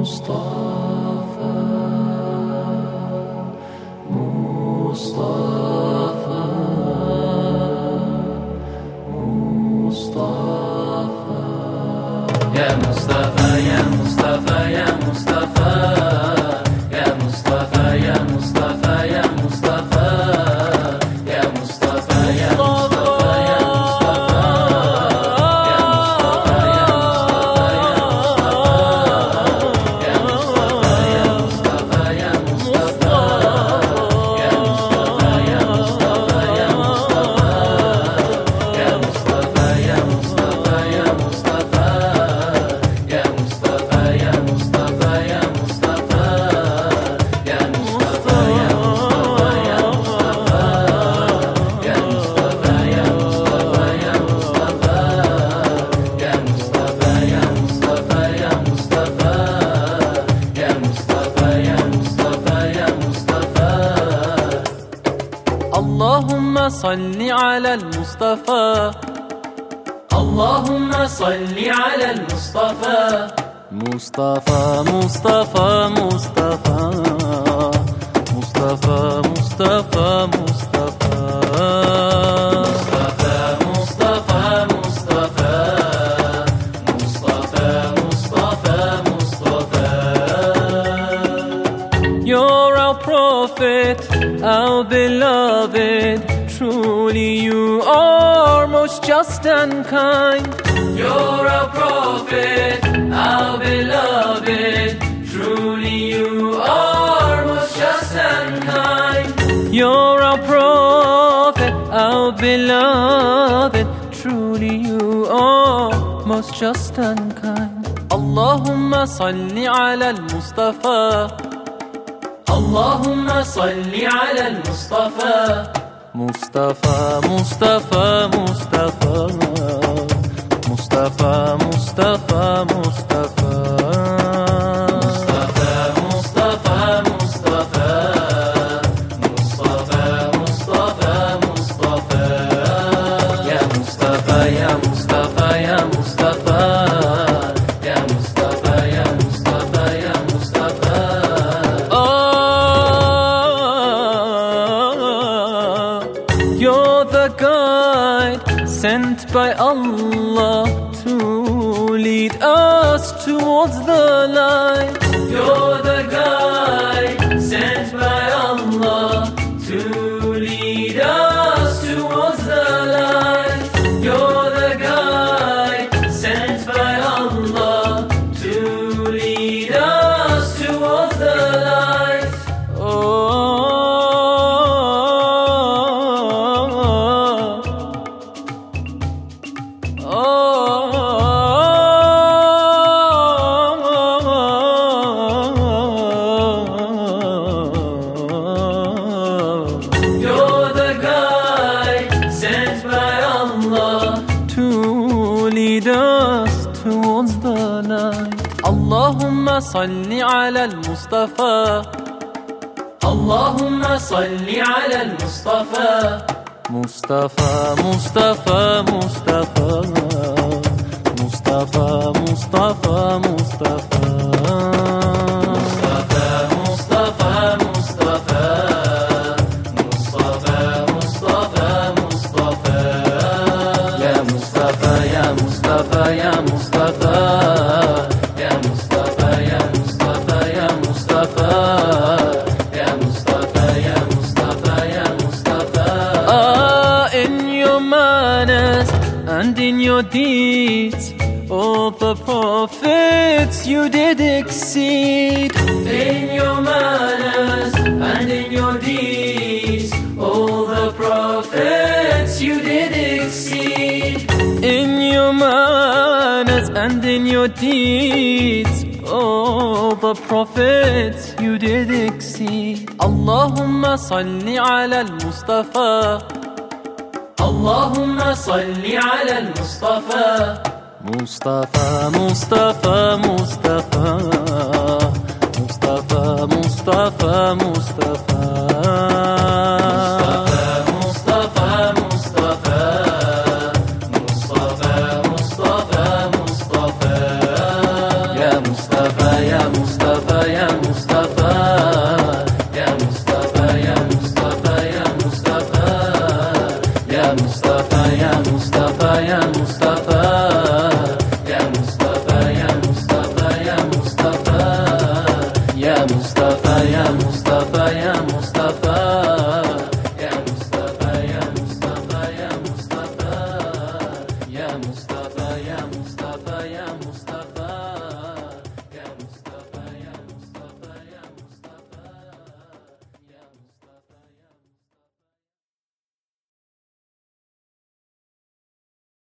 يا مصطفى يا مصطفى يا مصطفى يا مصطفى يا مصطفى يا مصطفى يا مصطفى يا مصطفى يا اللهم صل على المصطفى اللهم صل على المصطفى مصطفى مصطفى مصطفى مصطفى مصطفى مصطفى You're our prophet, our beloved. Truly you are most just and kind. You're our prophet, our beloved. Truly you are most just and kind. You're our prophet, our beloved. Truly you are most just and kind. اللهم صل على المصطفى اللهم صل على المصطفى مصطفى مصطفى مصطفى مصطفى مصطفى You're the guide sent by Allah to lead us towards the light. You're the guide sent by Allah to lead us towards the light. You're the guide sent by Allah to lead us towards the light. You're the guide sent by Allah to lead us towards the night. اللهم صل على المصطفى اللهم صل على المصطفى مصطفى مصطفى مصطفى مصطفى مصطفى And in your deeds, all the prophets you did exceed. In your manners and in your deeds, all the prophets you did exceed. In your manners and in your deeds, all the prophets you did exceed. Allahumma salli ala al-Mustafa اللهم صل على المصطفى مصطفى مصطفى مصطفى مصطفى مصطفى مصطفى مصطفى مصطفى يا مصطفى يا مصطفى يا مصطفى يا مصطفى يا مصطفى يا مصطفى يا مصطفى يا مصطفى